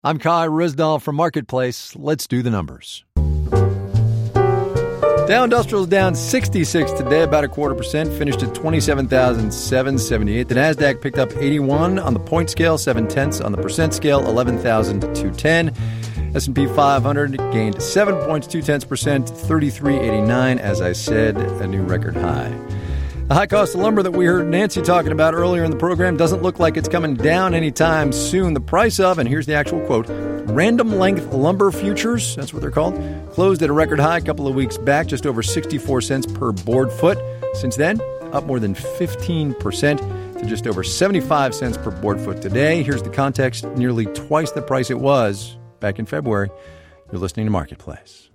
I'm Kai Risdall from Marketplace. Let's do the numbers. Dow Industrial is down 66 today, about 0.25%, finished at 27,778. The Nasdaq picked up 81 on the point scale, 0.7 on the percent scale, 11,210. S&P 500 gained 7.2%, 3389. As I said, a new record high. The high cost of lumber that we heard Nancy talking about earlier in the program doesn't look like it's coming down anytime soon. The price of, and here's the actual quote, random length lumber futures, that's what they're called, closed at a record high a couple of weeks back, just over 64 cents per board foot. Since then, up more than 15% to just over 75 cents per board foot today. Here's the context, nearly twice the price it was back in February. You're listening to Marketplace.